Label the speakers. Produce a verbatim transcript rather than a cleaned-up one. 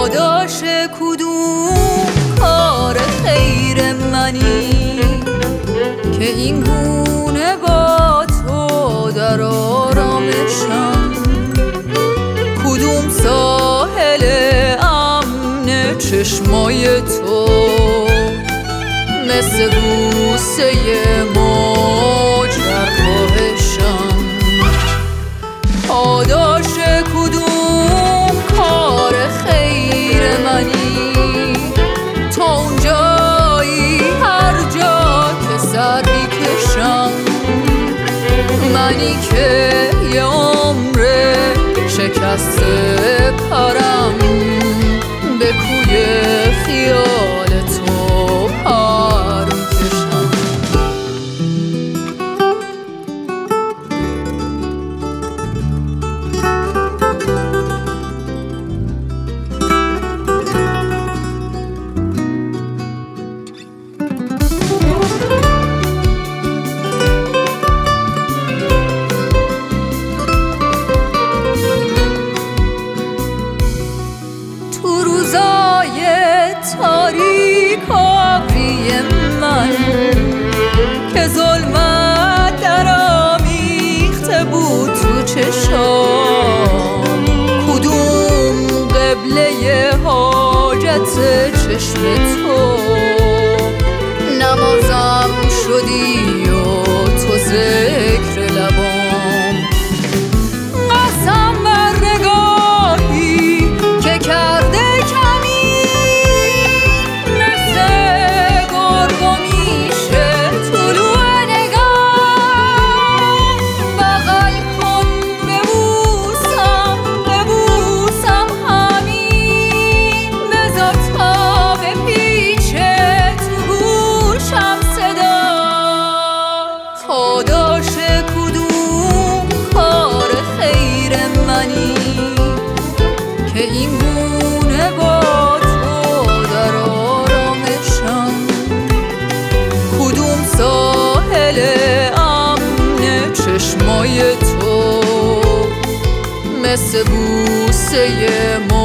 Speaker 1: پاداش کدوم کار خیر منی که این گونه با تو در آرامشم؟ کدوم ساحل امن چشمای تو مثل بوسه موج در خواهشم؟ پاداش کدوم کار خیر منی تا اونجایی هر جا که سر میکشم؟ منی که یه عمر شکسته پرم به کوی خیال تو پر میکشم. تاریک و ابری من که ظلمت در آمیخته بود تو چشام، کدوم قبله حاجت چشم تو نمازم شدی و تو ذکر لبام؟ قسم بر نگاهی که کرده پاداش کدوم کار خیر منی که این گونه با تو در آرامشم؟ کدوم ساحل امن چشمای تو مثل بوسه